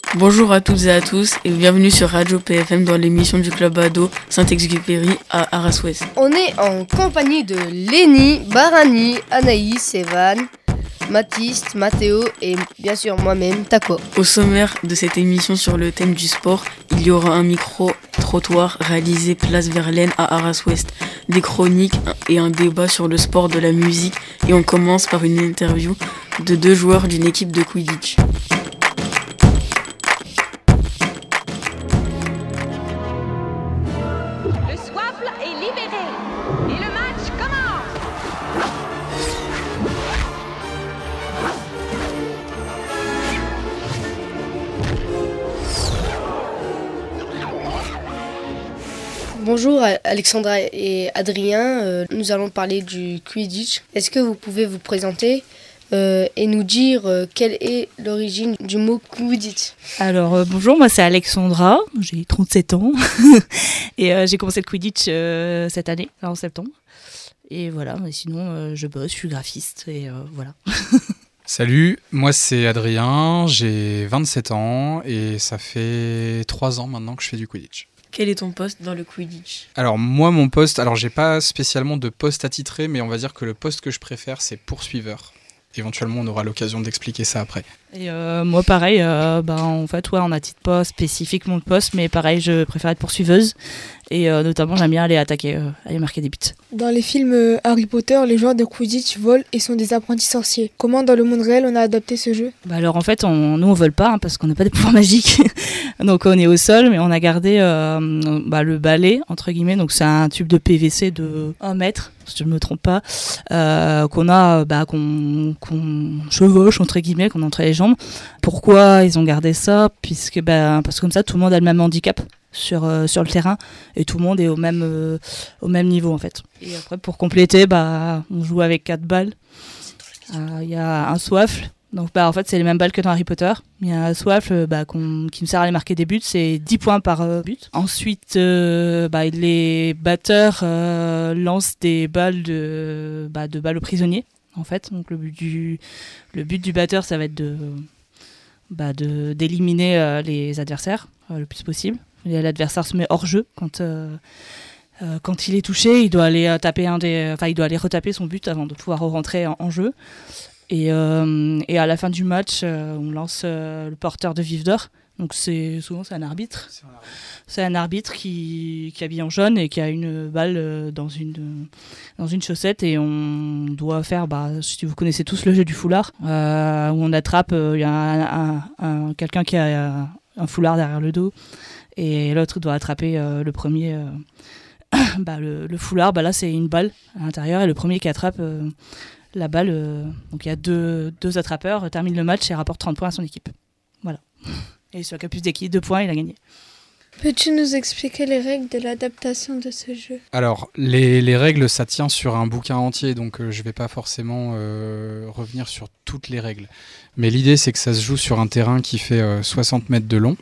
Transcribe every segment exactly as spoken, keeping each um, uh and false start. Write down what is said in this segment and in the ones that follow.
Bonjour à toutes et à tous et bienvenue sur Radio P F M dans l'émission du Club Ado Saint-Exupéry à Arras-Ouest. On est en compagnie de Lénie, Barani, Anaïs, Evan, Mathis, Mathéo et bien sûr moi-même, Tako. Au sommaire de cette émission sur le thème du sport, il y aura un micro-trottoir réalisé place Verlaine à Arras-Ouest, des chroniques et un débat sur le sport de la musique et on commence par une interview de deux joueurs d'une équipe de Quidditch. Bonjour Alexandra et Adrien, euh, nous allons parler du Quidditch. Est-ce que vous pouvez vous présenter euh, et nous dire euh, quelle est l'origine du mot Quidditch ? Alors euh, bonjour, moi c'est Alexandra, j'ai trente-sept ans et euh, j'ai commencé le Quidditch euh, cette année, en septembre. Et voilà, mais sinon euh, je bosse, je suis graphiste et euh, voilà. Salut, moi c'est Adrien, j'ai vingt-sept ans et ça fait trois ans maintenant que je fais du Quidditch. Quel est ton poste dans le Quidditch ? Alors moi mon poste, alors j'ai pas spécialement de poste attitré, mais on va dire que le poste que je préfère c'est poursuiveur. Éventuellement on aura l'occasion d'expliquer ça après. Et euh, moi pareil, euh, bah, en fait ouais, on a titre pas spécifiquement de poste, mais pareil je préfère être poursuiveuse et euh, notamment j'aime bien aller attaquer, euh, aller marquer des buts. Dans les films euh, Harry Potter, les joueurs de Quidditch volent et sont des apprentis sorciers. Comment dans le monde réel on a adapté ce jeu ? Bah alors en fait on, nous on vole pas hein, parce qu'on n'a pas des pouvoirs magiques, donc on est au sol, mais on a gardé euh, bah, le balai entre guillemets, donc c'est un tube de P V C de un mètre, si je ne me trompe pas, euh, qu'on a, bah, qu'on, qu'on chevauche entre guillemets, qu'on a entre les jambes. Pourquoi ils ont gardé ça ? Puisque bah, parce que comme ça tout le monde a le même handicap sur euh, sur le terrain et tout le monde est au même euh, au même niveau en fait. Et après pour compléter, bah on joue avec quatre balles. Il euh, y a un soifle. Donc bah en fait c'est les mêmes balles que dans Harry Potter. Il y a un soifle bah, qu'on, qui me sert à aller marquer des buts, c'est dix points par euh, but. Ensuite euh, bah, les batteurs euh, lancent des balles de bah, de balles aux prisonniers en fait. Donc le but du le but du batteur ça va être de bah, de d'éliminer euh, les adversaires euh, le plus possible. Et l'adversaire se met hors jeu quand euh, euh, quand il est touché, il doit aller euh, taper un des enfin il doit aller retaper son but avant de pouvoir rentrer en, en jeu. Et, euh, et à la fin du match, euh, on lance euh, le porteur de vif d'or. Donc c'est, souvent c'est un arbitre. C'est un arbitre, c'est un arbitre qui, qui est habillé en jaune et qui a une balle euh, dans, une, dans une chaussette. Et on doit faire, bah, si vous connaissez tous le jeu du foulard, euh, où on attrape, il euh, y a un, un, un, quelqu'un qui a un foulard derrière le dos et l'autre doit attraper euh, le premier... Euh, bah, le, le foulard, bah, là c'est une balle à l'intérieur et le premier qui attrape... Euh, la balle, euh, donc il y a deux, deux attrapeurs, termine le match et rapporte trente points à son équipe. Voilà. Et celui qui a plus d'équipe, deux points, il a gagné. Peux-tu nous expliquer les règles de l'adaptation de ce jeu ? Alors, les, les règles, ça tient sur un bouquin entier, donc euh, je ne vais pas forcément euh, revenir sur toutes les règles. Mais l'idée, c'est que ça se joue sur un terrain qui fait euh, soixante mètres de long.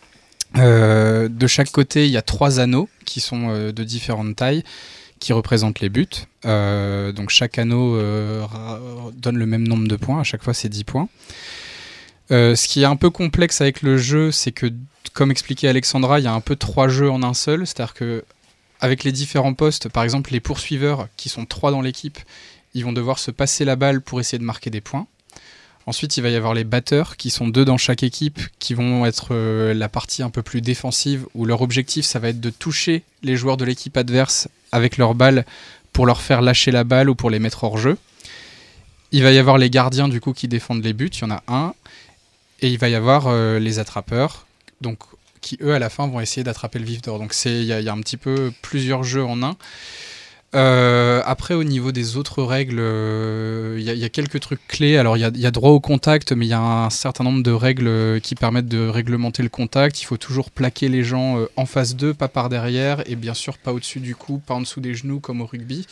Euh, de chaque côté, il y a trois anneaux qui sont euh, de différentes tailles, qui représentent les buts. Euh, donc chaque anneau euh, donne le même nombre de points, à chaque fois c'est dix points. Euh, ce qui est un peu complexe avec le jeu, c'est que, comme expliquait Alexandra, il y a un peu trois jeux en un seul, c'est-à-dire que avec les différents postes, par exemple les poursuiveurs, qui sont trois dans l'équipe, ils vont devoir se passer la balle pour essayer de marquer des points. Ensuite, il va y avoir les batteurs, qui sont deux dans chaque équipe, qui vont être euh, la partie un peu plus défensive, où leur objectif, ça va être de toucher les joueurs de l'équipe adverse avec leur balle pour leur faire lâcher la balle ou pour les mettre hors jeu. Il va y avoir les gardiens, du coup, qui défendent les buts, il y en a un. Et il va y avoir euh, les attrapeurs, donc, qui, eux, à la fin, vont essayer d'attraper le vif d'or. Donc, il y, y a un petit peu plusieurs jeux en un. Euh, après, au niveau des autres règles, il euh, y, y a quelques trucs clés. Alors, il y, y a droit au contact, mais il y a un certain nombre de règles qui permettent de réglementer le contact. Il faut toujours plaquer les gens euh, en face d'eux, pas par derrière, et bien sûr pas au-dessus du cou, pas en dessous des genoux, comme au rugby.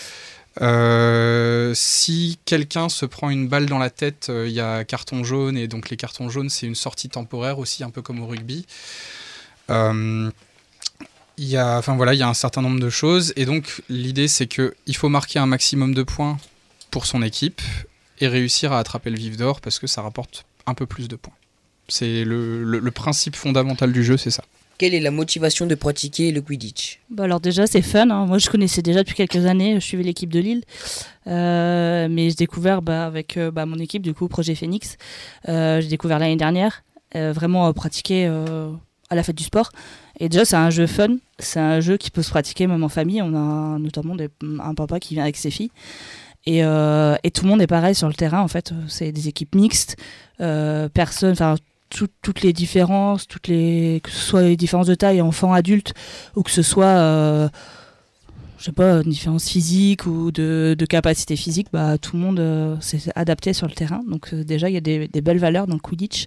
Euh, si quelqu'un se prend une balle dans la tête, il euh, y a carton jaune, et donc les cartons jaunes, c'est une sortie temporaire aussi, un peu comme au rugby. Euh, Il y a, enfin voilà, il y a un certain nombre de choses et donc l'idée c'est que il faut marquer un maximum de points pour son équipe et réussir à attraper le vif d'or parce que ça rapporte un peu plus de points. C'est le, le, le principe fondamental du jeu, c'est ça. Quelle est la motivation de pratiquer le Quidditch ? Bah alors déjà c'est fun, hein. Moi je connaissais déjà depuis quelques années, je suivais l'équipe de Lille, euh, mais j'ai découvert bah, avec euh, bah, mon équipe du coup Projet Phoenix, euh, j'ai découvert l'année dernière, euh, vraiment euh, pratiquer euh, à la fête du sport. Et déjà c'est un jeu fun, c'est un jeu qui peut se pratiquer même en famille, on a notamment des, un papa qui vient avec ses filles. Et, euh, et tout le monde est pareil sur le terrain en fait, c'est des équipes mixtes, euh, personne, enfin Tout, toutes les différences, toutes les, que ce soit les différences de taille, enfants, adultes, ou que ce soit, euh, je sais pas, une différence physique ou de, de capacité physique, bah, tout le monde euh, s'est adapté sur le terrain. Donc euh, déjà, il y a des, des belles valeurs dans le Quidditch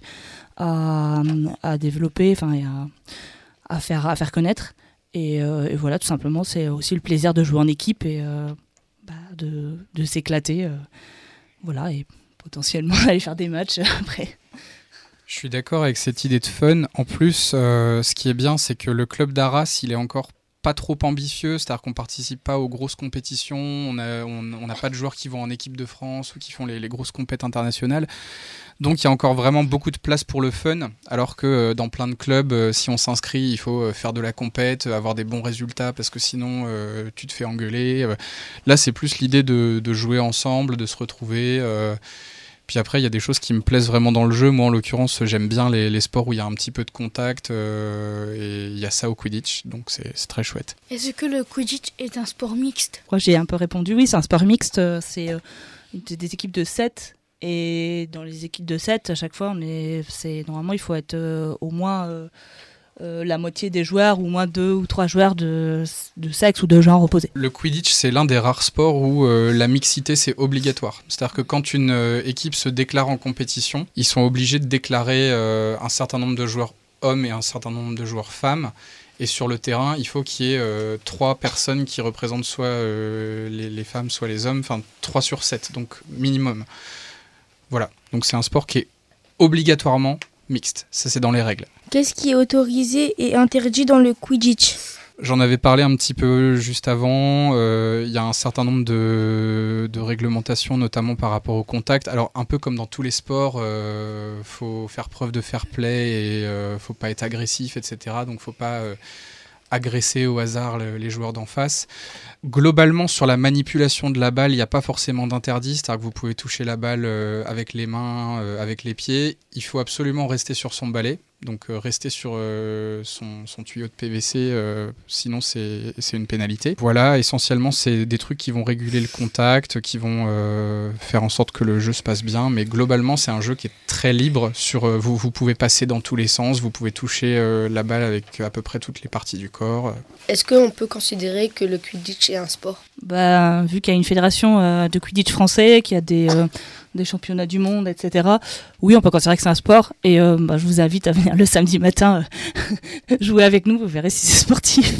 à, à développer, enfin, et à, à, faire, à faire connaître. Et, euh, et voilà, tout simplement, c'est aussi le plaisir de jouer en équipe et euh, bah, de, de s'éclater. Euh, voilà, et potentiellement aller faire des matchs après. Je suis d'accord avec cette idée de fun. En plus, euh, ce qui est bien, c'est que le club d'Arras, il est encore pas trop ambitieux, c'est-à-dire qu'on participe pas aux grosses compétitions, on n'a on, on a pas de joueurs qui vont en équipe de France ou qui font les, les grosses compétitions internationales. Donc il y a encore vraiment beaucoup de place pour le fun, alors que euh, dans plein de clubs, euh, si on s'inscrit, il faut euh, faire de la compète, avoir des bons résultats, parce que sinon euh, tu te fais engueuler. Euh, là, c'est plus l'idée de, de jouer ensemble, de se retrouver. Euh, Puis après, il y a des choses qui me plaisent vraiment dans le jeu. Moi, en l'occurrence, j'aime bien les, les sports où il y a un petit peu de contact. Euh, et il y a ça au Quidditch, donc c'est, c'est très chouette. Est-ce que le Quidditch est un sport mixte ? Moi, j'ai un peu répondu oui, c'est un sport mixte. C'est euh, des équipes de sept. Et dans les équipes de sept, à chaque fois, on est, c'est, normalement, il faut être euh, au moins euh, euh, la moitié des joueurs, ou au moins deux ou trois joueurs de, de sexe ou de genre opposé. Le Quidditch, c'est l'un des rares sports où euh, la mixité, c'est obligatoire. C'est-à-dire que quand une euh, équipe se déclare en compétition, ils sont obligés de déclarer euh, un certain nombre de joueurs hommes et un certain nombre de joueurs femmes. Et sur le terrain, il faut qu'il y ait euh, trois personnes qui représentent soit euh, les, les femmes, soit les hommes, enfin trois sur sept, donc minimum. Voilà, donc c'est un sport qui est obligatoirement mixte, ça c'est dans les règles. Qu'est-ce qui est autorisé et interdit dans le Quidditch ? J'en avais parlé un petit peu juste avant, il euh, y a un certain nombre de, de réglementations, notamment par rapport au contact. Alors un peu comme dans tous les sports, il euh, faut faire preuve de fair play et il euh, ne faut pas être agressif, et cetera. Donc il ne faut pas euh, agresser au hasard le, les joueurs d'en face. Globalement, sur la manipulation de la balle, il n'y a pas forcément d'interdit, c'est-à-dire que vous pouvez toucher la balle euh, avec les mains, euh, avec les pieds. Il faut absolument rester sur son balai. Donc euh, rester sur euh, son, son tuyau de P V C, euh, sinon c'est, c'est une pénalité. Voilà, essentiellement c'est des trucs qui vont réguler le contact, qui vont euh, faire en sorte que le jeu se passe bien, mais globalement c'est un jeu qui est très libre. Sur, euh, vous, vous pouvez passer dans tous les sens, vous pouvez toucher euh, la balle avec à peu près toutes les parties du corps. Est-ce qu'on peut considérer que le Quidditch est un sport ? Bah, vu qu'il y a une fédération euh, de Quidditch français, qu'il y a des... Euh, des championnats du monde, et cetera. Oui, on peut considérer que c'est un sport. Et euh, bah, je vous invite à venir le samedi matin euh, jouer avec nous. Vous verrez si c'est sportif.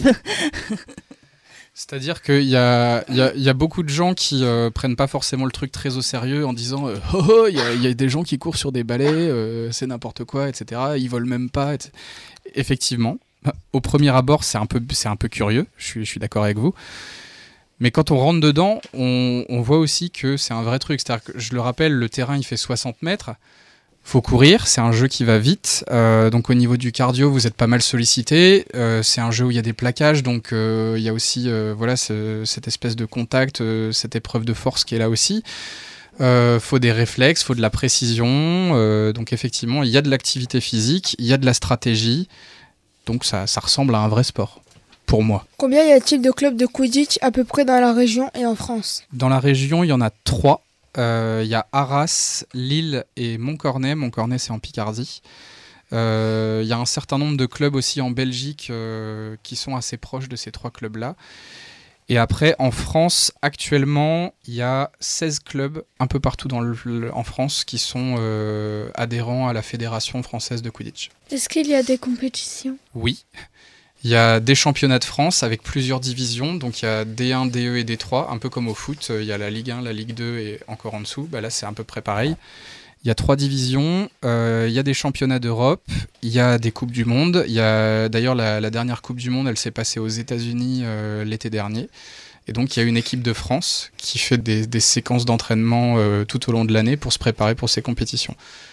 C'est-à-dire qu'il y a, y, a, y a beaucoup de gens qui euh, prennent pas forcément le truc très au sérieux en disant euh, « Oh, oh, il y, y a des gens qui courent sur des balais, euh, c'est n'importe quoi, et cetera. Ils volent même pas. » Effectivement, au premier abord, c'est un peu, c'est un peu curieux. Je suis, je suis d'accord avec vous. Mais quand on rentre dedans, on, on voit aussi que c'est un vrai truc. C'est-à-dire que, je le rappelle, le terrain, il fait soixante mètres. Faut courir, c'est un jeu qui va vite. Euh, donc au niveau du cardio, vous êtes pas mal sollicité. Euh, c'est un jeu où il y a des plaquages, donc euh, il y a aussi euh, voilà, ce, cette espèce de contact, euh, cette épreuve de force qui est là aussi. Euh, faut des réflexes, faut de la précision. Euh, donc effectivement, il y a de l'activité physique, il y a de la stratégie. Donc ça, ça ressemble à un vrai sport. Pour moi. Combien y a-t-il de clubs de Quidditch à peu près dans la région et en France ? Dans la région, il y en a trois. Euh, il y a Arras, Lille et Montcornet. Montcornet, c'est en Picardie. Euh, il y a un certain nombre de clubs aussi en Belgique euh, qui sont assez proches de ces trois clubs-là. Et après, en France, actuellement, il y a seize clubs un peu partout dans le, le, en France qui sont euh, adhérents à la Fédération française de Quidditch. Est-ce qu'il y a des compétitions ? Oui. Il y a des championnats de France avec plusieurs divisions, donc il y a D un, D E et D trois, un peu comme au foot, il y a la Ligue un, la Ligue deux et encore en dessous, bah là c'est à peu près pareil. Il y a trois divisions, euh, il y a des championnats d'Europe, il y a des Coupes du Monde, il y a d'ailleurs la, la dernière Coupe du Monde, elle s'est passée aux États-Unis euh, l'été dernier, et donc il y a une équipe de France qui fait des, des séquences d'entraînement euh, tout au long de l'année pour se préparer pour ces compétitions.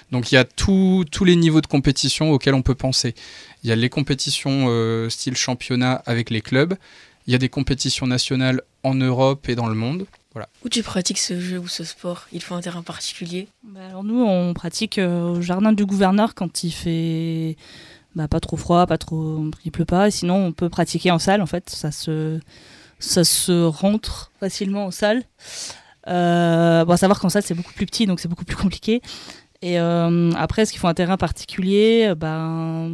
Donc il y a tous les niveaux de compétition auxquels on peut penser. Il y a les compétitions euh, style championnat avec les clubs, il y a des compétitions nationales en Europe et dans le monde. Voilà. Où tu pratiques ce jeu ou ce sport? Il faut un terrain particulier? Bah alors nous, on pratique euh, au jardin du gouverneur quand il fait bah, pas trop froid, pas trop, il pleut pas. Et sinon, on peut pratiquer en salle. En fait, ça se, ça se rentre facilement en salle. Euh, bon, à savoir qu'en salle, c'est beaucoup plus petit, donc c'est beaucoup plus compliqué. Et euh, après, est-ce qu'il faut un terrain particulier? Ben,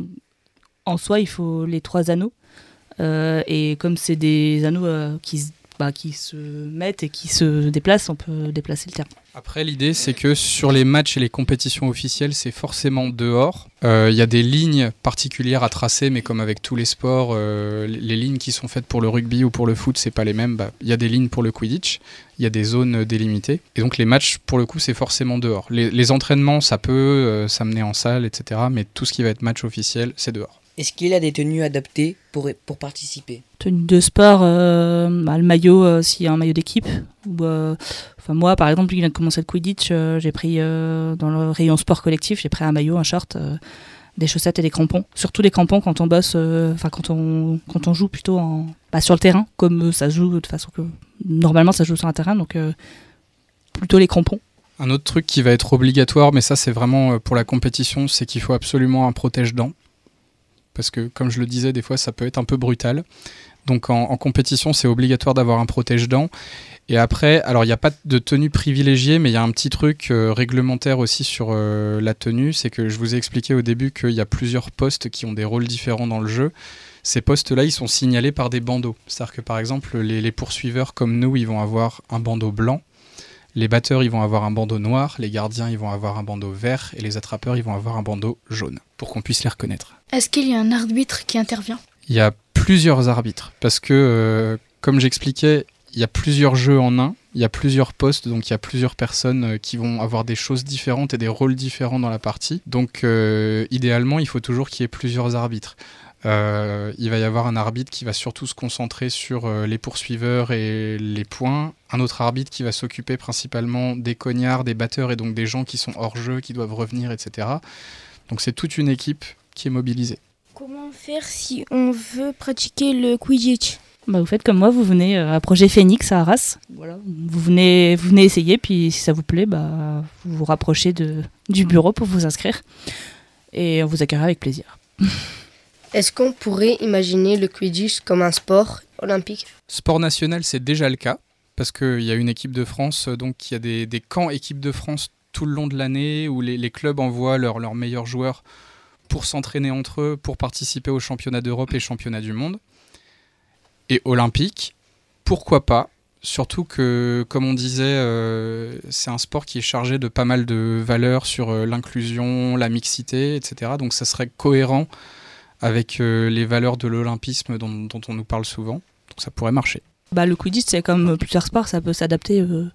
en soi, il faut les trois anneaux. Euh, et comme c'est des anneaux euh, qui se Bah, qui se mettent et qui se déplacent, on peut déplacer le terrain. Après, l'idée, c'est que sur les matchs et les compétitions officielles, c'est forcément dehors. Il euh, y a des lignes particulières à tracer, mais comme avec tous les sports, euh, les lignes qui sont faites pour le rugby ou pour le foot, c'est pas les mêmes. Bah, y a des lignes pour le Quidditch, il y a des zones délimitées. Et donc, les matchs, pour le coup, c'est forcément dehors. Les, les entraînements, ça peut euh, s'amener en salle, et cetera. Mais tout ce qui va être match officiel, c'est dehors. Est-ce qu'il y a des tenues adaptées pour, pour participer? Tenue de sport, euh, bah, le maillot, euh, s'il y a un maillot d'équipe. Ou, euh, enfin, moi, par exemple, qui vient de commencer le Quidditch, euh, j'ai pris euh, dans le rayon sport collectif, j'ai pris un maillot, un short, euh, des chaussettes et des crampons. Surtout des crampons quand on bosse, enfin euh, quand, on, quand on joue plutôt en, bah, sur le terrain, comme ça se joue de façon que normalement ça se joue sur un terrain, donc euh, plutôt les crampons. Un autre truc qui va être obligatoire, mais ça c'est vraiment pour la compétition, c'est qu'il faut absolument un protège-dents. Parce que, comme je le disais, des fois, ça peut être un peu brutal. Donc, en, en compétition, c'est obligatoire d'avoir un protège-dents. Et après, alors, il n'y a pas de tenue privilégiée, mais il y a un petit truc euh, réglementaire aussi sur euh, la tenue. C'est que je vous ai expliqué au début qu'il y a plusieurs postes qui ont des rôles différents dans le jeu. Ces postes-là, ils sont signalés par des bandeaux. C'est-à-dire que, par exemple, les, les poursuiveurs comme nous, ils vont avoir un bandeau blanc. Les batteurs, ils vont avoir un bandeau noir, les gardiens, ils vont avoir un bandeau vert, et les attrapeurs, ils vont avoir un bandeau jaune, pour qu'on puisse les reconnaître. Est-ce qu'il y a un arbitre qui intervient? Il y a plusieurs arbitres, parce que, euh, comme j'expliquais, il y a plusieurs jeux en un, il y a plusieurs postes, donc il y a plusieurs personnes qui vont avoir des choses différentes et des rôles différents dans la partie. Donc, euh, idéalement, il faut toujours qu'il y ait plusieurs arbitres. Euh, il va y avoir un arbitre qui va surtout se concentrer sur euh, les poursuiveurs et les points, un autre arbitre qui va s'occuper principalement des cognards, des batteurs et donc des gens qui sont hors jeu, qui doivent revenir, et cetera. Donc c'est toute une équipe qui est mobilisée. Comment faire si on veut pratiquer le Quidditch? Bah, vous faites comme moi, vous venez à Projet Phoenix à Arras. Voilà. Vous, venez, vous venez essayer, puis si ça vous plaît, bah, vous vous rapprochez de, du bureau pour vous inscrire. Et on vous accueillera avec plaisir. Est-ce qu'on pourrait imaginer le Quidditch comme un sport olympique? Sport national, c'est déjà le cas, parce qu'il y a une équipe de France, donc il y a des, des camps équipe de France tout le long de l'année, où les, les clubs envoient leurs leurs meilleurs joueurs pour s'entraîner entre eux, pour participer aux championnats d'Europe et championnats du monde. Et olympique, pourquoi pas? Surtout que, comme on disait, euh, c'est un sport qui est chargé de pas mal de valeurs sur euh, l'inclusion, la mixité, et cetera. Donc ça serait cohérent avec euh, les valeurs de l'olympisme dont, dont on nous parle souvent. Donc ça pourrait marcher. Bah, le Quidditch, c'est comme plusieurs sports, ça peut s'adapter. Il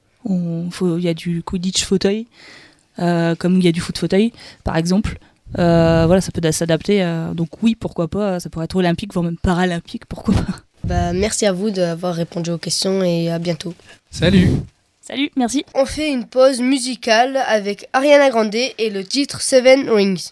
euh, y a du Quidditch fauteuil, euh, comme il y a du foot fauteuil, par exemple. Euh, voilà, ça peut s'adapter. Euh, donc oui, pourquoi pas, ça pourrait être olympique, voire même paralympique, pourquoi pas. Bah, merci à vous d'avoir répondu aux questions et à bientôt. Salut! Salut, merci. On fait une pause musicale avec Ariana Grande et le titre Seven Rings.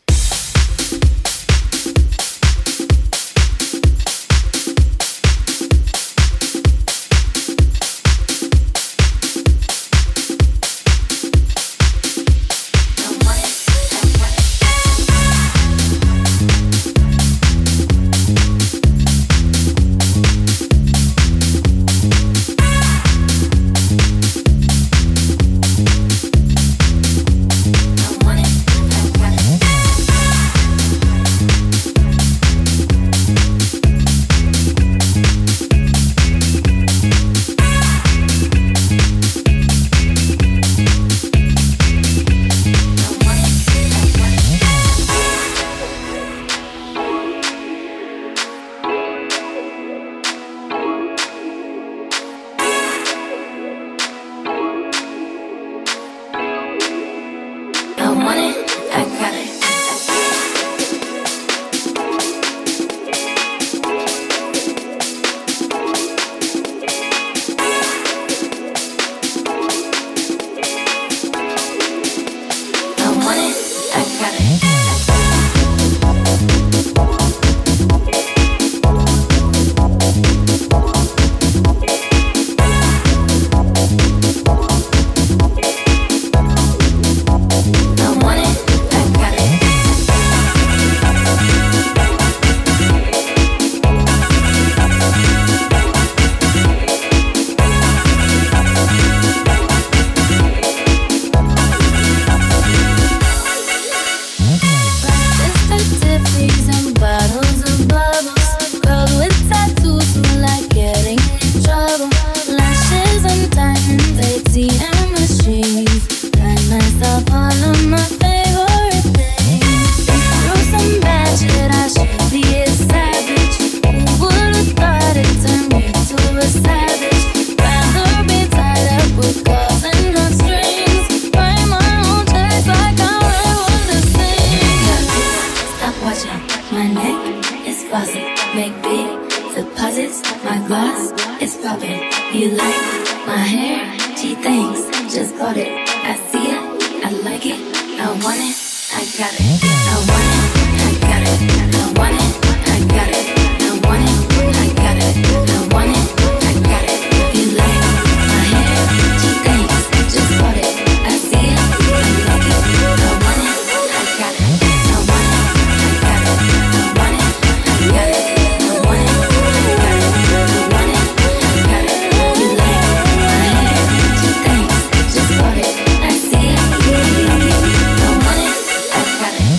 bossy. Make big deposits, my gloss is popping. You like my hair? She thinks, just bought it. I see it, I like it, I want it, I got it. I want it, I got it. I want it, I got it. I want it, I got it. I want it, I got it. You like my hair? She thinks, just bought it. I see it, I like it, I want it, I got it. I want it, I got it. I want it, I got it. I want it, I got it. I want it, I got it. You like my hair? She thinks, just bought it. I see it, I like it. I want it, I got it.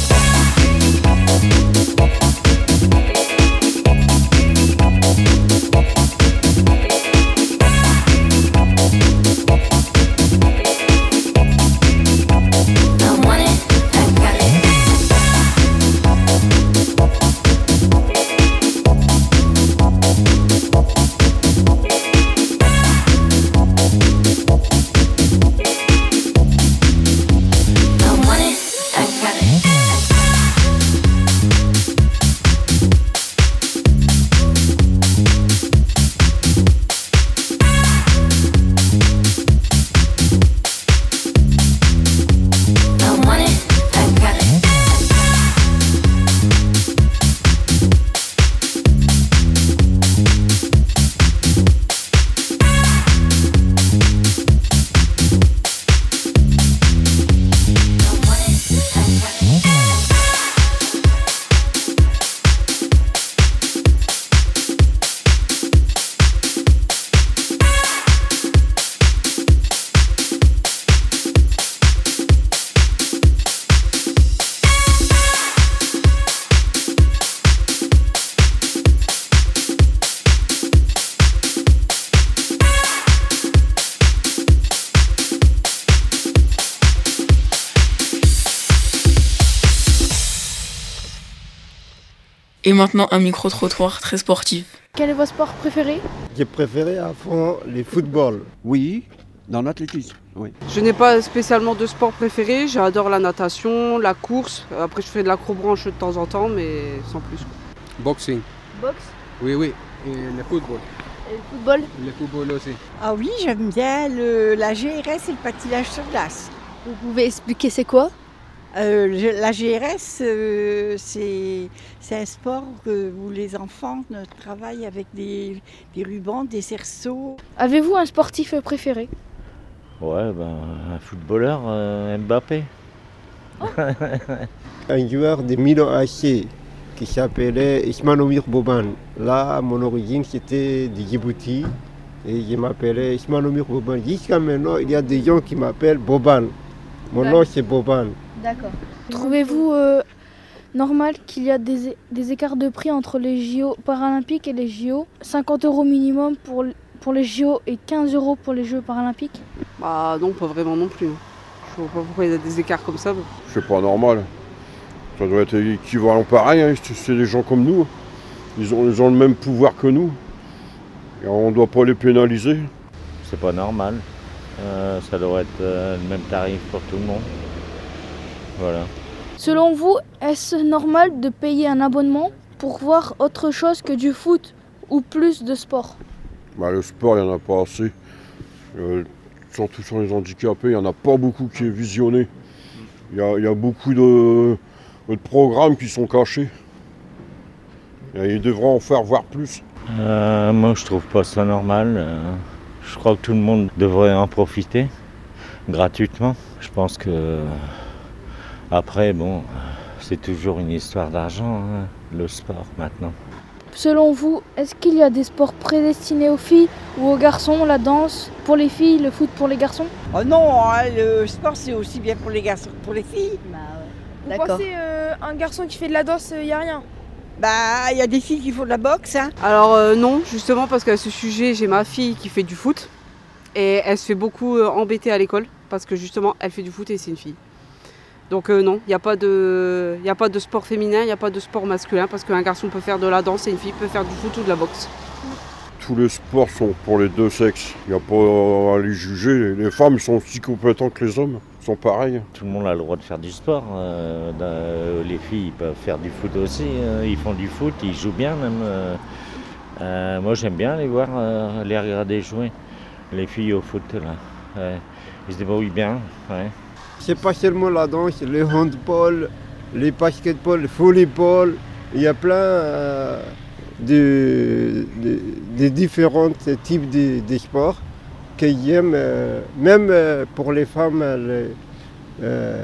Et maintenant un micro-trottoir très sportif. Quel est votre sport préféré? J'ai préféré à fond le football. Oui, dans l'athlétisme, oui. Je n'ai pas spécialement de sport préféré, j'adore la natation, la course, après je fais de l'acrobranche de temps en temps, mais sans plus. Boxing. Boxe? Oui, oui, et le football. Et le football? Le football aussi. Ah oui, j'aime bien le, la G R S et le patinage sur glace. Vous pouvez expliquer c'est quoi? Euh, la G R S, euh, c'est, c'est un sport que, où les enfants travaillent avec des, des rubans, des cerceaux. Avez-vous un sportif préféré? Ouais, ben, un footballeur, euh, Mbappé. Oh. Un joueur de Milan A C qui s'appelait Ismanomir Boban. Là, mon origine, c'était de Djibouti. Et je m'appelais Ismanomir Boban. Jusqu'à maintenant, il y a des gens qui m'appellent Boban. Mon nom, c'est Boban. D'accord. Trouvez-vous euh, normal qu'il y a des, des écarts de prix entre les J O paralympiques et les J O? cinquante euros minimum pour, pour les J O et quinze euros pour les Jeux paralympiques? Bah non, pas vraiment non plus. Je vois pas pourquoi il y a des écarts comme ça. C'est pas normal. Ça doit être équivalent pareil, hein. C'est des gens comme nous. Ils ont, ils ont le même pouvoir que nous. Et on ne doit pas les pénaliser. C'est pas normal. Euh, ça doit être euh, le même tarif pour tout le monde. Voilà. Selon vous, est-ce normal de payer un abonnement pour voir autre chose que du foot ou plus de sport? Bah, le sport, il n'y en a pas assez. Euh, surtout sur les handicapés, il n'y en a pas beaucoup qui est visionné. Il y a, il y a beaucoup de, de programmes qui sont cachés. Et ils devraient en faire voir plus. Euh, moi, je trouve pas ça normal. Euh, je crois que tout le monde devrait en profiter gratuitement. Je pense que après, bon, c'est toujours une histoire d'argent, hein, le sport maintenant. Selon vous, est-ce qu'il y a des sports prédestinés aux filles ou aux garçons, la danse pour les filles, le foot pour les garçons? Oh non, hein, le sport c'est aussi bien pour les garçons que pour les filles. Bah ouais. Vous pensez euh, un garçon qui fait de la danse, il euh, n'y a rien? Bah, il y a des filles qui font de la boxe. Hein. Alors euh, non, justement parce qu'à ce sujet, j'ai ma fille qui fait du foot et elle se fait beaucoup euh, embêter à l'école parce que justement, elle fait du foot et c'est une fille. Donc euh, non, il n'y a pas de, il n'y a pas de sport féminin, il n'y a pas de sport masculin parce qu'un garçon peut faire de la danse et une fille peut faire du foot ou de la boxe. Tous les sports sont pour les deux sexes. Il n'y a pas à les juger. Les femmes sont aussi compétentes que les hommes. sont pareils. Tout le monde a le droit de faire du sport. Euh, euh, les filles ils peuvent faire du foot aussi. Euh, ils font du foot, ils jouent bien même. Euh, euh, moi j'aime bien les voir, euh, les regarder jouer. Les filles au foot là. Ouais. Ils se débrouillent bien. Ouais. C'est pas seulement la danse, le handball, les basketball, le volleyball. Il y a plein euh, de, de, de différents types de, de sports qu'ils aiment, euh, même euh, pour les femmes, les, euh,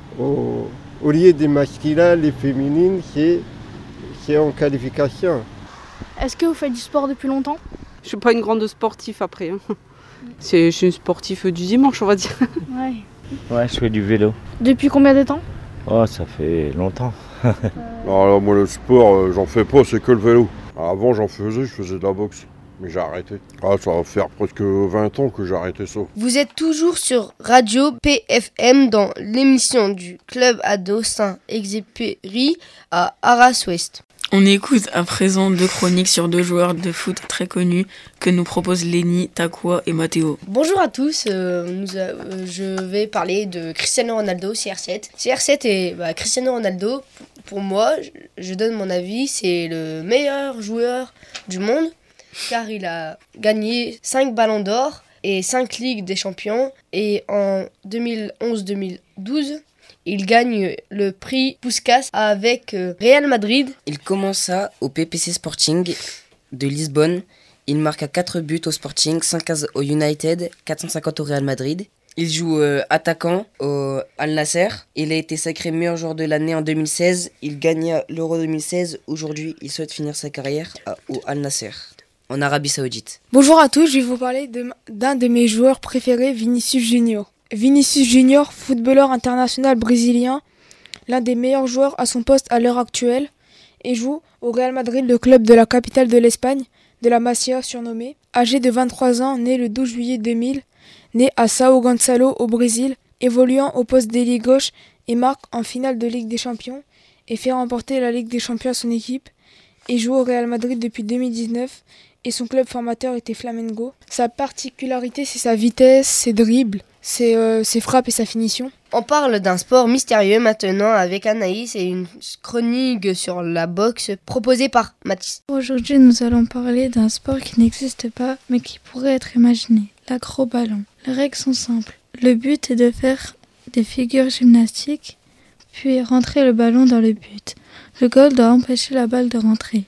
au, au lieu des masculins, les féminines, c'est, c'est en qualification. Est-ce que vous faites du sport depuis longtemps? Je ne suis pas une grande sportive après. Hein. C'est, je suis une sportive du dimanche, on va dire. Ouais. Ouais, je fais du vélo. Depuis combien de temps? Oh, ça fait longtemps. euh... Alors, moi, le sport, euh, j'en fais pas, c'est que le vélo. Avant, j'en faisais, je faisais de la boxe. Mais j'ai arrêté. Ah, ça va faire presque vingt ans que j'ai arrêté ça. Vous êtes toujours sur Radio P F M dans l'émission du Club Ado Saint-Exupéry à Arras-Ouest. On écoute à présent deux chroniques sur deux joueurs de foot très connus que nous proposent Lenny, Takwa et Mathéo. Bonjour à tous, euh, nous a, euh, je vais parler de Cristiano Ronaldo, C R sept. C R sept est bah, Cristiano Ronaldo, pour moi, je, je donne mon avis, c'est le meilleur joueur du monde car il a gagné cinq ballons d'or et cinq Ligues des Champions et en deux mille onze deux mille douze, il gagne le prix Puskás avec Real Madrid. Il commença au P P C Sporting de Lisbonne. Il marqua quatre buts au Sporting, cinq au United, quatre cent cinquante au Real Madrid. Il joue euh, attaquant au Al Nasser. Il a été sacré meilleur joueur de l'année en deux mille seize. Il gagna l'Euro deux mille seize. Aujourd'hui, il souhaite finir sa carrière à, au Al Nasser, en Arabie Saoudite. Bonjour à tous, je vais vous parler de, d'un de mes joueurs préférés, Vinicius Junior. Vinicius Junior, footballeur international brésilien, l'un des meilleurs joueurs à son poste à l'heure actuelle, et joue au Real Madrid, le club de la capitale de l'Espagne, de la Masia surnommé. Âgé de vingt-trois ans, né le douze juillet deux mille, né à São Gonçalo au Brésil, évoluant au poste d'ailier gauche et marque en finale de Ligue des Champions et fait remporter la Ligue des Champions à son équipe, et joue au Real Madrid depuis deux mille dix-neuf. Et son club formateur était Flamengo. Sa particularité, c'est sa vitesse, ses dribbles, ses, euh, ses frappes et sa finition. On parle d'un sport mystérieux maintenant avec Anaïs et une chronique sur la boxe proposée par Mathis. Aujourd'hui, nous allons parler d'un sport qui n'existe pas mais qui pourrait être imaginé, l'acroballon. Les règles sont simples. Le but est de faire des figures gymnastiques puis rentrer le ballon dans le but. Le goal doit empêcher la balle de rentrer.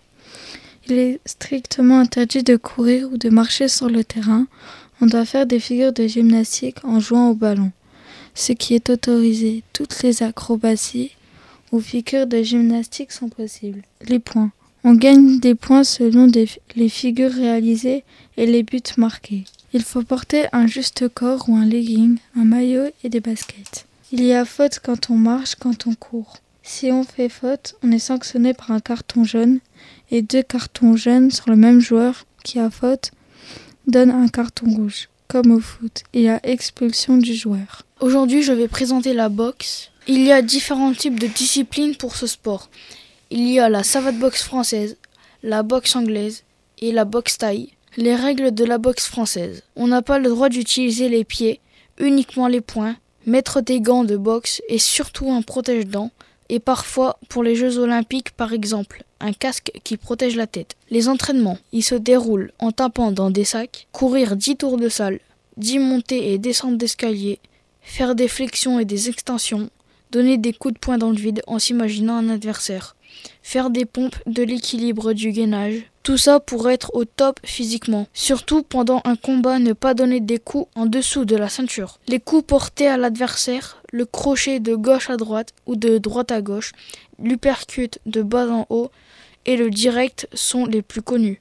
Il est strictement interdit de courir ou de marcher sur le terrain. On doit faire des figures de gymnastique en jouant au ballon, ce qui est autorisé. Toutes les acrobaties ou figures de gymnastique sont possibles. Les points. On gagne des points selon des, les figures réalisées et les buts marqués. Il faut porter un juste corps ou un legging, un maillot et des baskets. Il y a faute quand on marche, quand on court. Si on fait faute, on est sanctionné par un carton jaune et deux cartons jaunes sur le même joueur qui a faute donne un carton rouge. Comme au foot, il y a expulsion du joueur. Aujourd'hui, je vais présenter la boxe. Il y a différents types de disciplines pour ce sport. Il y a la savate boxe française, la boxe anglaise et la boxe thaï. Les règles de la boxe française. On n'a pas le droit d'utiliser les pieds, uniquement les poings, mettre des gants de boxe et surtout un protège-dents. Et parfois, pour les Jeux Olympiques par exemple, un casque qui protège la tête. Les entraînements, ils se déroulent en tapant dans des sacs, courir dix tours de salle, dix montées et descentes d'escalier, faire des flexions et des extensions, donner des coups de poing dans le vide en s'imaginant un adversaire, faire des pompes, de l'équilibre, du gainage. Tout ça pour être au top physiquement. Surtout pendant un combat, ne pas donner des coups en dessous de la ceinture. Les coups portés à l'adversaire, le crochet de gauche à droite ou de droite à gauche, l'uppercut de bas en haut et le direct sont les plus connus.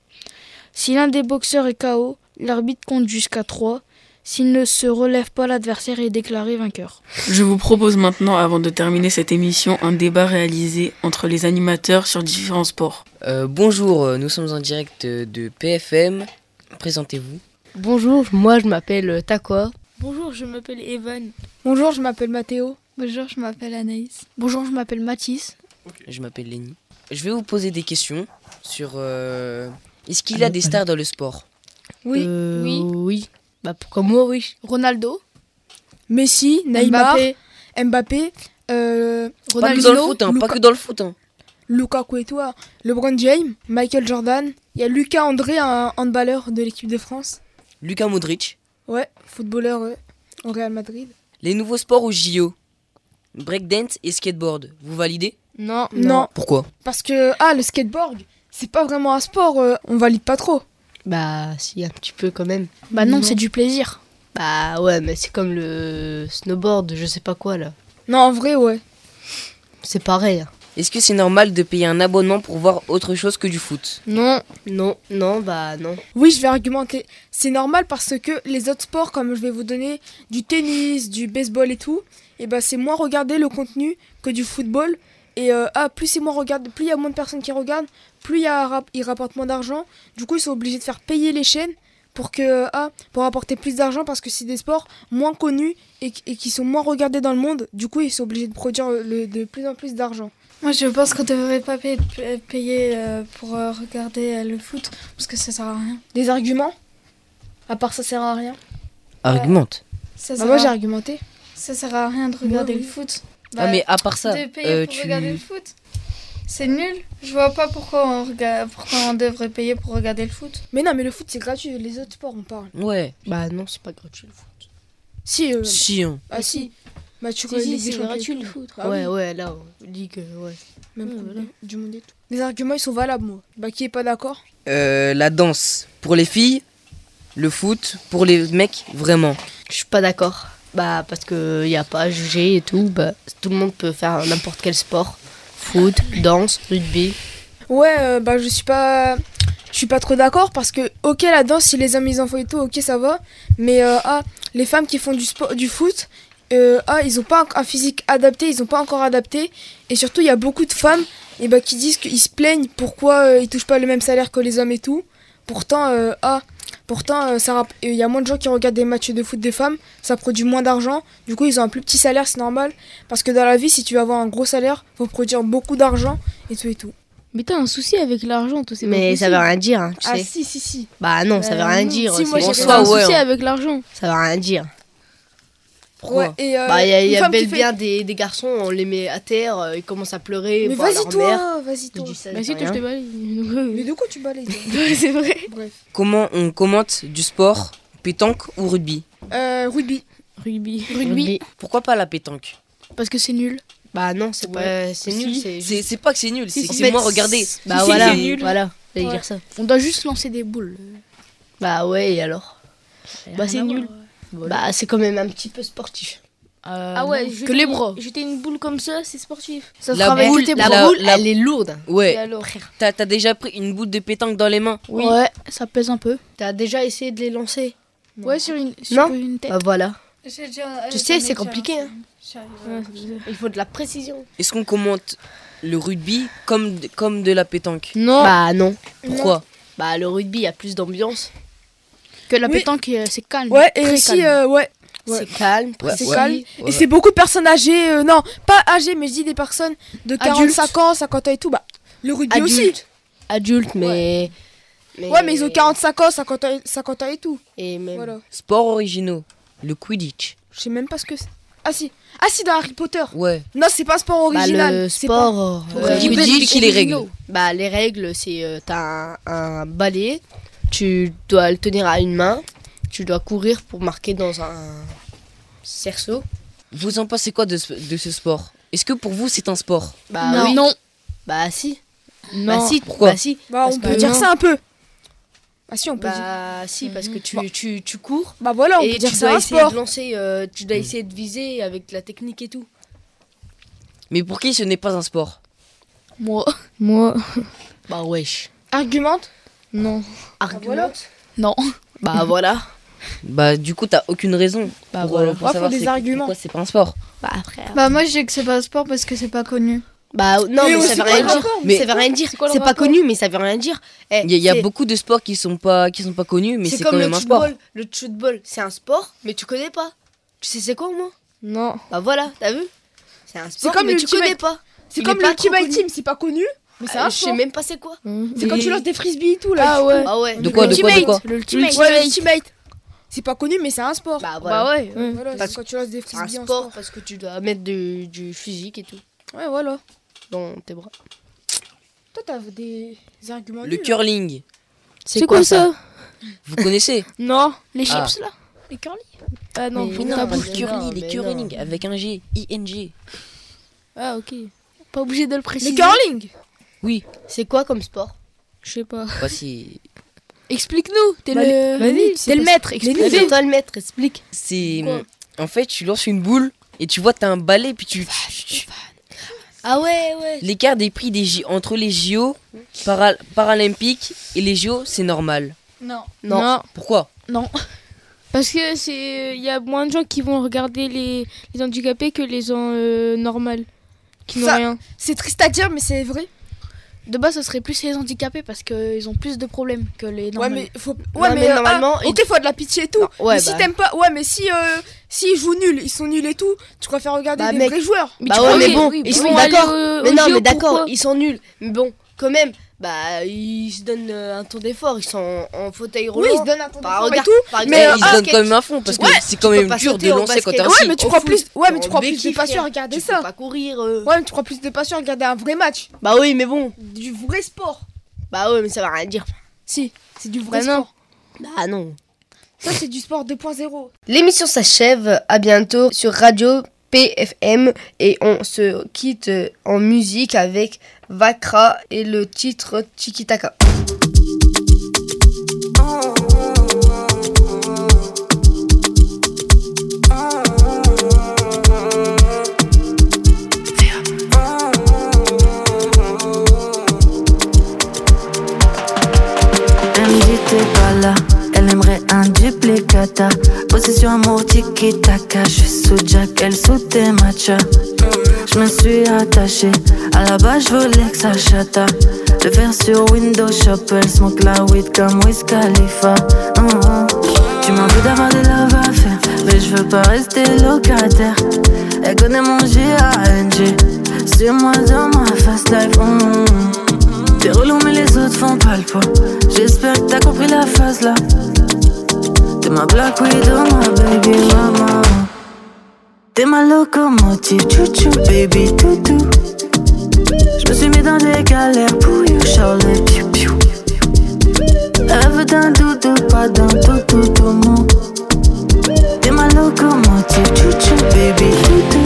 Si l'un des boxeurs est K O, l'arbitre compte jusqu'à trois. S'il ne se relève pas, l'adversaire est déclaré vainqueur. Je vous propose maintenant, avant de terminer cette émission, un débat réalisé entre les animateurs sur différents sports. Euh, bonjour, nous sommes en direct de P F M. Présentez-vous. Bonjour, moi je m'appelle Takwa. Bonjour, je m'appelle Evan. Bonjour, je m'appelle Mathéo. Bonjour, je m'appelle Anaïs. Bonjour, je m'appelle Mathis. Je m'appelle Lenny. Je vais vous poser des questions sur... Euh, est-ce qu'il y a des stars dans le sport ? Oui, euh, oui. Oui. Bah pourquoi moi, oui. Ronaldo. Messi, Neymar, Mbappé. Mbappé, euh, Pas que dans le foot, hein, Luka- pas que dans le foot. Hein. Lukaku et tout, hein. LeBron James, Michael Jordan. Il y a Lucas André, un handballeur de l'équipe de France. Lucas Modric. Ouais, footballeur ouais, au Real Madrid. Les nouveaux sports au J O. Breakdance et skateboard. Vous validez? Non. Non. Pourquoi? Parce que, ah, le skateboard, c'est pas vraiment un sport, euh, on valide pas trop. Bah, si, un petit peu quand même. Bah non, Non. c'est du plaisir. Bah, ouais, mais c'est comme le snowboard, je sais pas quoi là. Non, en vrai, ouais. C'est pareil. hein. Est-ce que c'est normal de payer un abonnement pour voir autre chose que du foot? Non, non, non, bah non. Oui, je vais argumenter. C'est normal parce que les autres sports, comme je vais vous donner du tennis, du baseball et tout, et bah c'est moins regarder le contenu que du football. Et euh, ah, plus c'est moins regardé, plus il y a moins de personnes qui regardent, plus il y a rap- ils rapportent moins d'argent. Du coup, ils sont obligés de faire payer les chaînes pour que ah, pour apporter plus d'argent parce que c'est des sports moins connus et, et qui sont moins regardés dans le monde. Du coup, ils sont obligés de produire le- de plus en plus d'argent. Moi, je pense qu'on devrait pas payer, payer euh, pour euh, regarder euh, le foot parce que ça sert à rien. Des arguments? À part ça sert à rien. Argumente. Ça Bah sert moi à- j'ai argumenté. Ça sert à rien de regarder Ouais, le oui. foot. Ah, mais à part ça, de payer euh, pour tu- regarder le foot, c'est nul. Je vois pas pourquoi on, rega- pourquoi on devrait payer pour regarder le foot. Mais non, mais le foot c'est gratuit, les autres sports on parle. Ouais. Bah non, c'est pas gratuit le foot. Si, euh, Si, hein. ah si. Bah tu Si, vois, si, Ligue des c'est Champions gratuit et le tout. foot. Ah ouais, oui. ouais, là, Ligue, euh, ouais. Même Ouais, Coupe voilà. du- du monde et tout. Les arguments ils sont valables moi. Bah qui est pas d'accord? Euh, la danse pour les filles, le foot pour les mecs, vraiment. Je suis pas d'accord. Bah parce que y a pas à juger et tout. Bah tout le monde peut faire n'importe quel sport. Foot, danse, rugby. Ouais, euh, bah je suis pas. Je suis pas trop d'accord parce que, ok, la danse, si les hommes ils en font et tout, ok, ça va. Mais euh, ah, les femmes qui font du, sport, du foot, euh, ah, ils ont pas un physique adapté, ils ont pas encore adapté. Et surtout, il y a beaucoup de femmes et bah, qui disent qu'ils se plaignent pourquoi euh, ils touchent pas le même salaire que les hommes et tout. Pourtant, euh, ah, pourtant, euh, ça rap- il y a moins de gens qui regardent des matchs de foot des femmes, ça produit moins d'argent. Du coup, ils ont un plus petit salaire, c'est normal. Parce que dans la vie, si tu veux avoir un gros salaire, faut produire beaucoup d'argent et tout et tout. Mais t'as un souci avec l'argent, toi, c'est pas Mais ça possible. veut rien dire, hein, tu Ah sais. si, si, si. Bah non, ça veut Bah rien non. dire. Si, moi, c'est- j'ai En T'as soi, un ouais, souci hein. avec l'argent. Ça veut rien dire. Pourquoi? Ouais, et, euh, Bah, il y a, une y a femme bel qui fait- bien des, des garçons, on les met à terre, euh, ils commencent à pleurer. Mais voir vas-y leur mère. toi, vas-y Je toi. dis ça, Bah c'est si, toi, je rien. te balaye. Mais de quoi tu balayes toi? Ouais, c'est vrai. Bref. Comment on commente du sport, pétanque ou rugby? Euh, rugby. Rugby. Rugby. Pourquoi pas la pétanque? Parce que c'est nul. Bah non, c'est pas, c'est nul, Si. c'est C'est juste. c'est pas que c'est nul, c'est En que fait, c'est moins regardé. Bah Si, voilà, c'est nul. voilà, j'allais Ouais. dire ça. On doit juste lancer des boules. Bah ouais, et alors? Bah c'est nul. Bah c'est quand même un petit peu sportif. Ah ouais, non, jeter que les une- bras. Jeter une boule comme ça, c'est sportif. Ça La sera avec boule, tes La bras. La- boule, la- elle est lourde. Ouais. Et alors? T'as t'as déjà pris une boule de pétanque dans les mains? Oui. Ouais, ça pèse un peu. T'as déjà essayé de les lancer? Ouais, sur une, sur Non. une tête. Bah voilà. J'ai déjà- Tu j'en sais, ai c'est déjà compliqué, lancé. hein. J'arrive, Ouais, ouais. c'est bizarre. Il faut de la précision. Est-ce qu'on commente le rugby comme, de- comme de la pétanque? Non. Bah non. Pourquoi? Bah le rugby, il y a plus d'ambiance. Que la Oui. pétanque, euh, c'est calme. Ouais, et Très aussi, calme. euh, ouais. C'est calme, Ouais, précis. C'est calme. Ouais. Et c'est beaucoup de personnes âgées. euh, non, pas âgées, mais je dis des personnes de quarante-cinq ans, cinquante ans et tout. Bah, le rugby aussi. Adulte. Adulte, mais... Ouais, mais ils ont quarante-cinq ans, cinquante ans, cinquante ans et tout. Et même... Voilà. Sport originaux, le Quidditch. Je sais même pas ce que c'est. Ah si. Ah si, dans Harry Potter. Ouais. Non, c'est pas un sport Bah, original. le c'est sport... pas- euh, Ouais. Qui peut expliquer les règles? Bah les règles, c'est... euh, t'as un, un balai, tu dois le tenir à une main, tu dois courir pour marquer dans un cerceau. Vous en pensez quoi de ce, de ce sport? Est-ce que pour vous c'est un sport? Bah Non. oui. Non. Bah si. Non. Bah si. Pourquoi? Bah si. Bah, Parce on que peut dire non. ça un peu. Ah si, on peut dire. Bah si, parce que tu, Bon. tu, tu cours Bah voilà, on et peut dire tu ça dois un essayer sport. de lancer, euh, tu dois essayer de viser avec la technique et tout. Mais pour qui ce n'est pas un sport? Moi. Moi. Bah wesh. Argumente. Non. Argumente. voilà. Non. Bah voilà. Bah du coup t'as aucune raison Bah pour, voilà. euh, pour Ouais, faut savoir des c'est- arguments. pourquoi c'est pas un sport. Bah après. Bah moi je dis que c'est pas un sport parce que c'est pas connu. Bah non, Mais mais, aussi, ça veut quoi rien le dire. rapport Mais Mais- ça veut rien dire. C'est quoi le C'est pas rapport connu, mais ça veut rien dire. Eh, Il y a, il y a c'est- beaucoup de sports qui sont pas qui sont pas connus, mais c'est c'est quand comme le même un sport. football. Le football, c'est un sport, mais tu connais pas. Tu sais c'est quoi au moins? Non. Bah voilà, t'as vu? C'est un sport, comme mais tu l'Ultimate- connais pas. C'est Il comme est pas le Ultimate trop connu. Team, c'est pas connu, mais c'est Ah, un je sais sport. même pas c'est quoi. C'est quand tu lances des frisbees et tout là. Ah tu- ouais. Ah ouais. De quoi, de quoi, de quoi? L'ultimate. Ouais, l'Ultimate. c'est pas connu, mais c'est un sport. Bah, voilà. Bah ouais. Ouais, voilà, Parce c'est quand tu lances des C'est un frisbees en sport sport. parce que tu dois mettre du, du physique et tout Ouais, voilà. dans tes bras. Toi, t'as des arguments Le nuls, hein. curling. C'est quoi ça? Vous connaissez? Non, les Ah. chips là? Les curly? Ah non, Mais faut non, ta pas bouche. le curling, mais les non. curling avec un G, I N G. Ah ok. Pas obligé de le préciser. Le curling. Oui. C'est quoi comme sport? Je sais pas. Bah, c'est Explique-nous, t'es Bah, le, vas-y, t'es le maître, explique-nous. C'est toi le maître, explique. c'est Quoi en fait, tu lances une boule et tu vois, t'as un balai puis tu, tu- Ah ouais, ouais. l'écart des prix des J- entre les J O para- paralympiques et les J O, c'est normal. Non. Non. Non. Pourquoi? Non. Parce que c'est, il y a moins de gens qui vont regarder les, les handicapés que les gens euh, normales, qui n'ont Ça- rien. C'est triste à dire, mais c'est vrai. De base, ce serait plus les handicapés parce qu'ils ont plus de problèmes que les Ouais, normales. mais faut. Non, Ouais, mais, mais euh, normalement, ah, ok, faut de la pitié et tout. ouais, mais si bah. t'aimes pas, ouais, mais si euh, s'ils jouent nuls, ils sont nuls et tout, tu préfères regarder Bah, des mec. vrais joueurs. Mais Bah tu ouais, crois mais que- bon, oui, ils bah sont oui, d'accord. aller au- Mais au non, J O, mais d'accord, pourquoi ils sont nuls. Mais bon, quand même, bah ils se donnent euh, un tour d'effort. Ils sont en, en fauteuil roulant. Oui, ils se donnent un temps Bah, d'effort et regarde, tout. par Mais exemple, ils se au donnent basket. quand même à fond parce que Ouais, c'est tu quand peux même pas dur sauter de au lancer quand basket. t'es Ouais, assis. Ouais, mais tu Au crois foot, plus. Ouais, mais t'es tu en crois plus béquille, de passion à frère. regarder Tu ça. peux pas courir. euh. Ouais, mais tu crois plus de passion à regarder un vrai match, Bah oui, mais bon. du vrai sport. Bah ouais, mais ça va rien dire. Si, c'est du vrai Bah non. sport. Bah non. Ça, c'est du sport deux point zéro. L'émission s'achève. À bientôt sur Radio P F M et on se quitte euh, en musique avec Vakra et le titre Tiki Taka. Elle me dit t'es pas là, elle aimerait un duplicata. Possession amour tiki taka, je suis sous Jack, elle sous tes matchas. Je me suis attachée, à la base je voulais que ça chata. Le faire sur Windows Shop, elle smoke la weed comme Wiz Khalifa. Mm -hmm. Tu m'en veux d'avoir des love à faire, mais je veux pas rester locataire. Elle connaît mon G A N G, sur moi dans ma fast life. Mm -hmm. T'es relou mais les autres font pas le poids. J'espère que t'as compris la phase là. T'es ma Black Widow, ma baby mama. T'es ma locomotive, chouchou, baby toutou. J'me suis mis dans des galères pour you, Charlotte, piou piou. Elle veut d'un doudou, pas d'un toutou, tout mon. T'es ma locomotive, chouchou, baby toutou.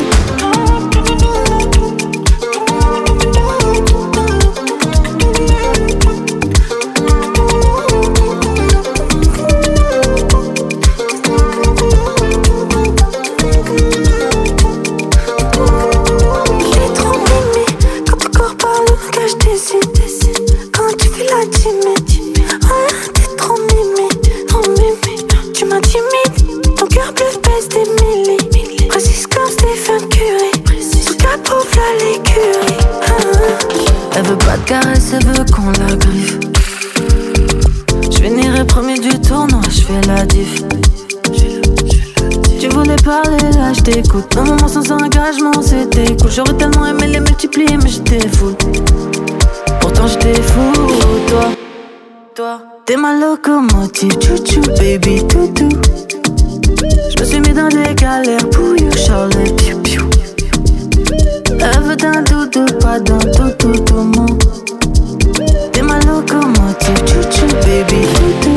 Quand tu fais la timide, oh là t'es trop mimi, trop mimi. Tu m'intimides, ton cœur bleu pèse des millis. Précise comme Stephen Curry, sous ta pauvre là l'écurie. Ah, ah. Elle veut pas de caresse, elle veut qu'on la griffe. J'finirai premier du tournoi, j'fais la diff. Tu voulais parler là, j't'écoute. Un moment sans engagement, c'était cool. J'aurais tellement aimé les multiplier, mais j'étais fou. Pourtant j'étais fou, toi, toi. T'es ma locomotive, chouchou, baby toutou. J'me suis mis dans des galères pour you, Charlotte, piou piou. Elle veut d'un doudou, pas d'un toutou, tout mon. T'es ma locomotive, chouchou, baby toutou.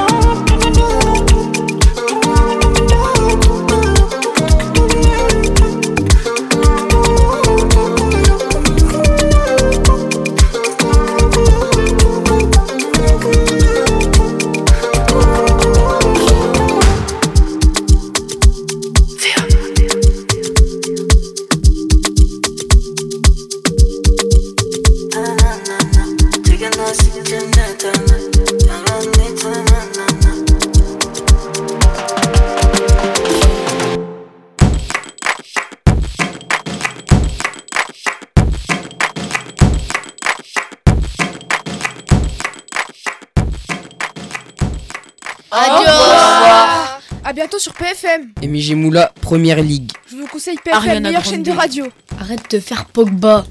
À bientôt sur P F M. Et Mijé Moula, Première Ligue. Je vous conseille P F M, Ariana meilleure Grande. chaîne de radio. Arrête de faire Pogba.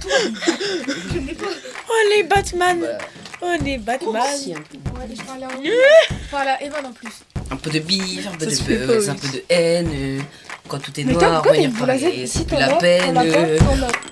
Oh les Batman. Oh les Batman. Ouais, je parle à, je parle à Evan en plus. Un peu de bif, un peu Ça se de fait pas, buzz, oui. un peu de haine. euh, Quand tout est Mais noir, toi, pourquoi revenir t'es par blasé les- ici, c'est plus t'en la as, peine. t'en as pas, euh. t'en as.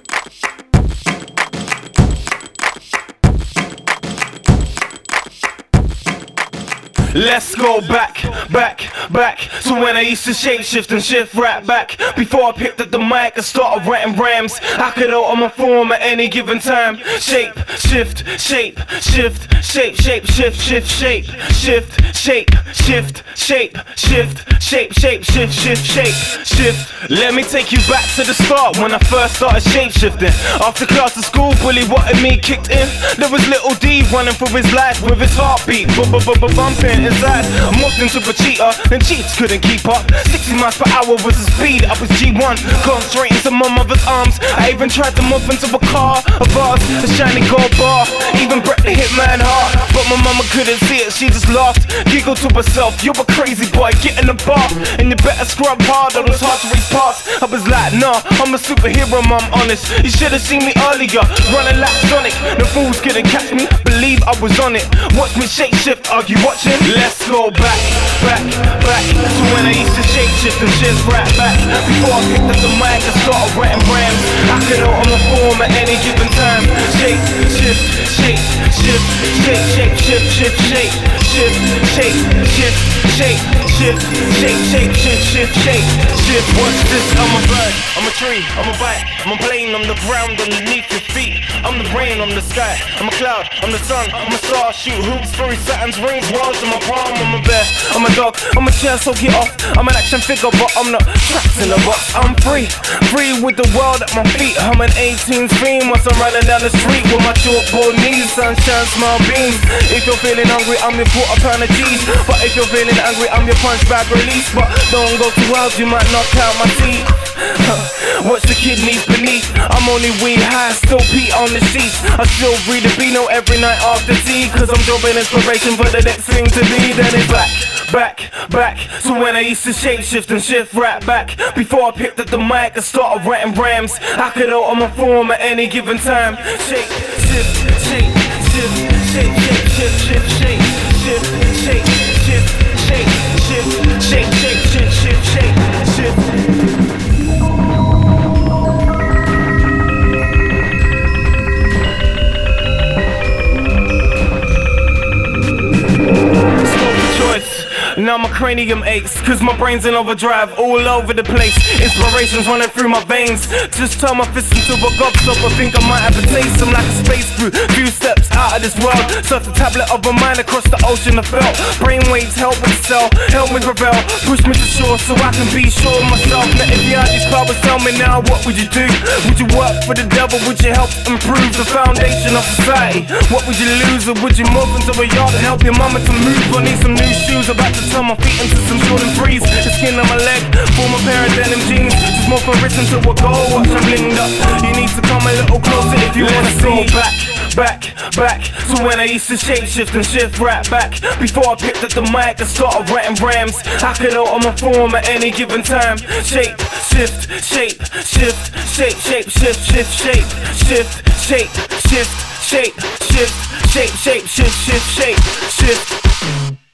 Let's go back, back, back to when I used to shape shift and shift right back. Before I picked up the mic and started writing rhymes, I could out on my form at any given time. Shape, shift, shape, shift, shape, shape, shift, shift, shape, shift, shape, shift, shape, shift, shape, shape, shift, shift, shape, shift. Let me take you back to the start when I first started shape shifting. After class at school, bully wanted me kicked in. There was little D running for his life with his heartbeat, bumping inside. I morphed into a cheater, and cheats couldn't keep up. sixty miles per hour was the speed. I was G one, gone straight into my mother's arms. I even tried to morph into a car, a vase, a shiny gold bar. Even Brett the Hitman hard, but my mama couldn't see it. She just laughed, giggled to herself. You're a crazy boy, get in the bath, and you better scrub hard on those hard to reach parts. I was like, nah, I'm a superhero, mom, honest. You should have seen me earlier, running like Sonic. The fools couldn't catch me, believe I was on it. Watch me shape shift, argue watching. Let's go back, back, back to when I used to shape shift and shift right back. Before I picked up the mic and started writing rhymes, I could out on my form at any given time. Shape, shift, shape, shift, shape, shape, shift, shift, shape, shift, shape, shift, shape, shift, shape, shape, shift, shift, shape, shift. What's this? I'm a bird, I'm a tree, I'm a bite, I'm a plane, I'm the ground underneath your feet. I'm the rain, I'm the sky, I'm a cloud, I'm the sun, I'm a star, shoot hoops through Saturn's rings, worlds in my palm. I'm a bear, I'm a dog, I'm a chair, so get off. I'm an action figure, but I'm not trapped in a box. I'm free, free with the world at my feet. I'm an eighteen stream once I'm running down the street with my chalkboard knees, sunshine, smile beams. If you're feeling hungry, I'm your quarter pound of cheese. But if you're feeling angry, I'm your punch bag release. But don't go too wild, you might knock out my teeth. Watch the kidneys beneath. I'm only weed high, still pee on the sheets. I still read the Beano every night after tea, cause I'm dropping inspiration for the next thing to be. Then it's back, back, back to when I used to shape shift and shift right back. Before I picked up the mic and started writing rhymes, I could out on my form at any given time. Shape, shift, shape, shift, shape, shape, shift, shift, shape, shift, shape, shift, shape, shift, shape, shape, shift, shift, shape, shift. Now my cranium aches, cause my brain's in overdrive all over the place. Inspiration's running through my veins. Just turn my fist into a gobstopper. Think I might have a taste, I'm like a space brew. Few steps out of this world, surf the tablet of a mind across the ocean I felt. Brainwaves help me sell, help me prevail. Push me to shore so I can be sure of myself. Now if you had these clouds, tell me now, what would you do? Would you work for the devil? Would you help improve the foundation of society? What would you lose? Or would you morph into a yard and help your mama to move? I need some new shoes, about to turn my feet into some Jordan threes. The skin on my leg, form a pair of denim jeans. Just more from wrist into a goal, watch I'm blinged up. You need to come a little closer if you wanna see. Back, back, back to when I used to shape shift and shift right back. Before I picked up the mic and started writing rhymes, I could out on my form at any given time. Shape, shift, shape, shift, shape, shape, shift, shift, shape, shift, shape, shift, shape, shift, shape, shape, shift, shift, shape, shift.